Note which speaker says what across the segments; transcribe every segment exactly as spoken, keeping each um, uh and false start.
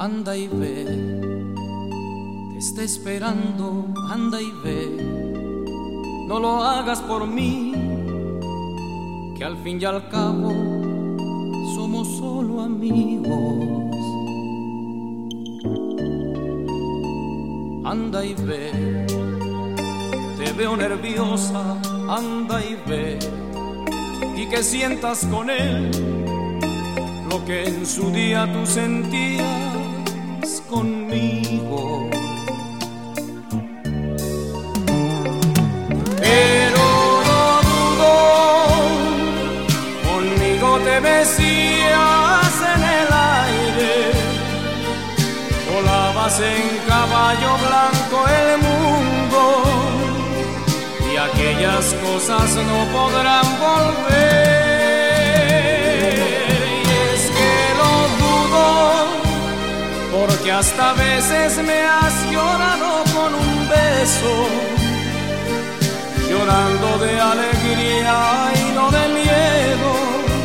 Speaker 1: anda y ve, te está esperando, anda y ve, no lo hagas por mí, que al fin y al cabo somos solo amigos. Anda y ve, te veo nerviosa, anda y ve, y que sientas con él lo que en su día tú sentías conmigo. Pero no dudo, conmigo te mecías en el aire, volabas en caballo blanco el mundo, y aquellas cosas no podrán volver. Porque hasta a veces me has llorado con un beso, llorando de alegría y no de miedo,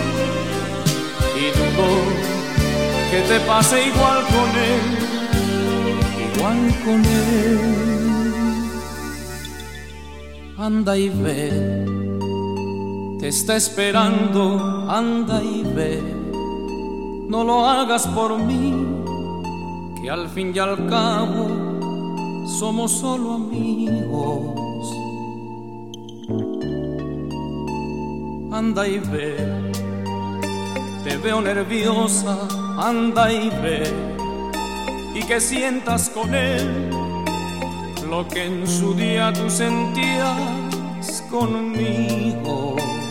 Speaker 1: y dudo que te pase igual con él, igual con él. Anda y ve, te está esperando, anda y ve, no lo hagas por mí, que al fin y al cabo somos solo amigos. Anda y ve, te veo nerviosa, anda y ve, y que sientas con él lo que en su día tú sentías conmigo.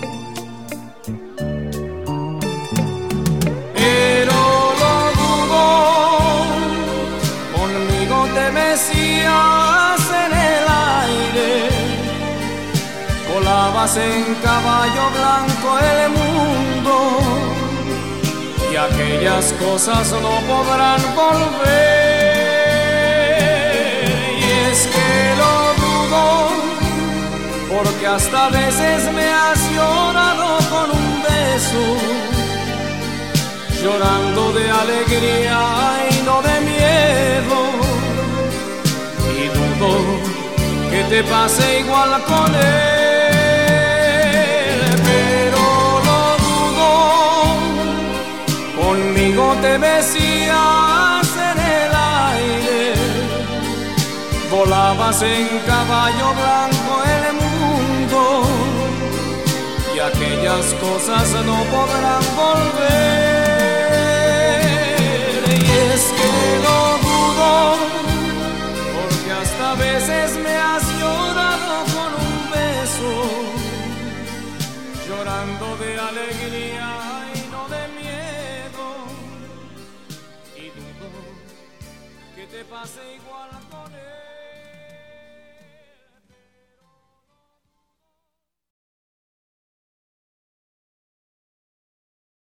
Speaker 1: Te mecías en el aire, volabas en caballo blanco el mundo, y aquellas cosas no podrán volver. Y es que lo dudo, porque hasta a veces me has llorado con un beso, llorando de alegría y no de miedo, que te pase igual con él. Pero no dudo, conmigo te mecías en el aire, volabas en caballo blanco el mundo, y aquellas cosas no podrán volver. Y es que no dudo, hasta a veces me has llorado con un beso, llorando de alegría y no de miedo, y dudo que te pase igual con él.